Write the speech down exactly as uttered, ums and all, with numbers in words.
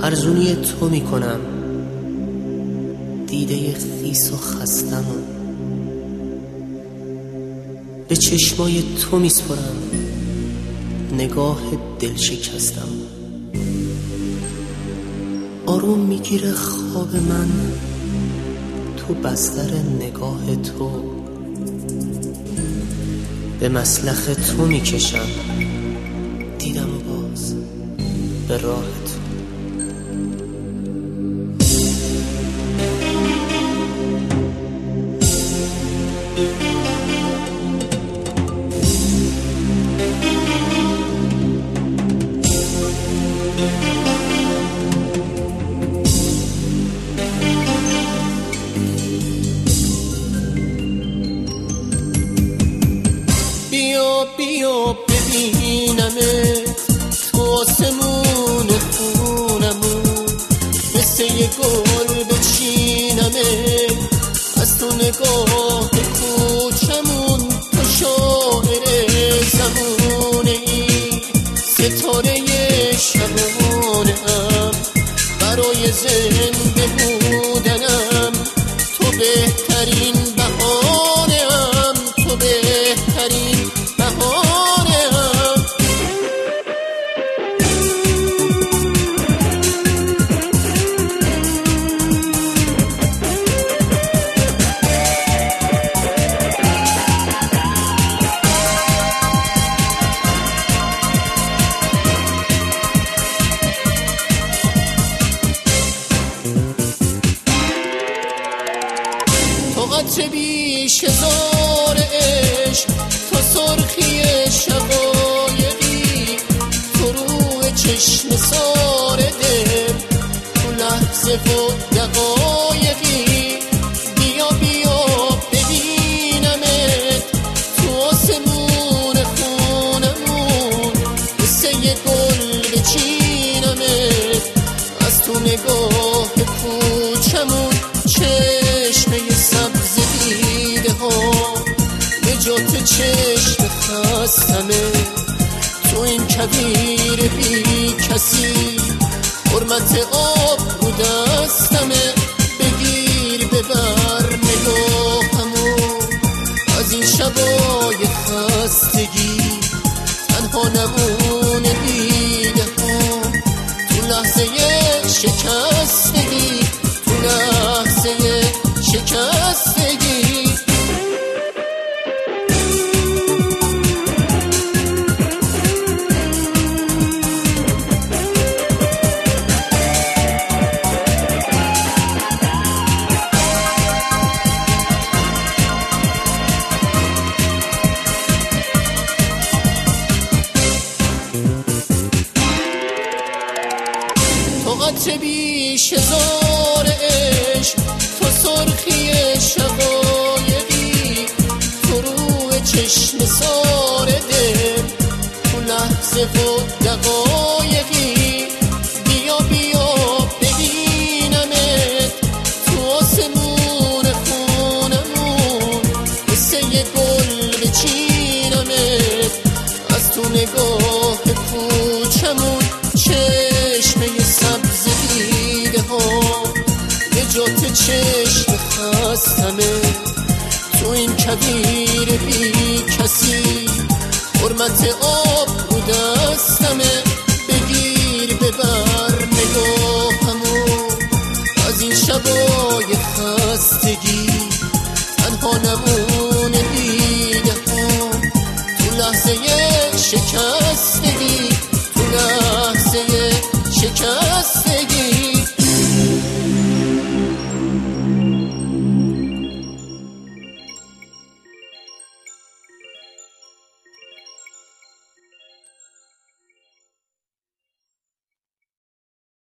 ارزونی تو میکنم، دیده خیس و خستمو به چشمای تو میسپرم، نگاه دل شکستم. آروم میگیره خواب من تو بستر نگاه تو، به مسلخ تو میکشم دیدم و باز به راه تو. بیا بیا ببینمت تو آسمون خونمون، مثل یه گل بچینمت از تو نگاه کوچمون. تو شاعر زمونه ای، ستاره شبانم، برای زنده بودنم تو بهترین بهانه‌ام، تو بهترین بهانه‌ام. تو عطر بیش هزار عشق، تو سرخی شقایقی، تو روح چشم سار دل، تو لحظه و دقایقی. بیا بیا ببینمت تو آسمون خونمون، مثل یه گل بچینمت از تو نگاه کوچمون. چشمه سبز دیده ها نجات چشم خستمه، تو این کویر بی کسی حرمت آب رو دستمه. بگیر ببر نگاهمو از این شبای خستگی، تنها نمونه دیده ها تو لحظه شکستگی، تو لحظه شکستگی. تو عطر بیش هزار عشق، تو سرخی شقایقی، تو روح چشم سار دل، تو لحظه و دقایقی. بیا بیا ببینمت تو آسمون خونمون، مثل یه گل بچینمت از تو نگاه کوچمون. چشمه سبز دیده ها نجات چشم خستمه، تو این کویر بی کسی حرمت آب رو دستمه. بگیر ببر نگاهمو از این شبای خستگی، تنها نمونه دیده ها تو لحظه شکست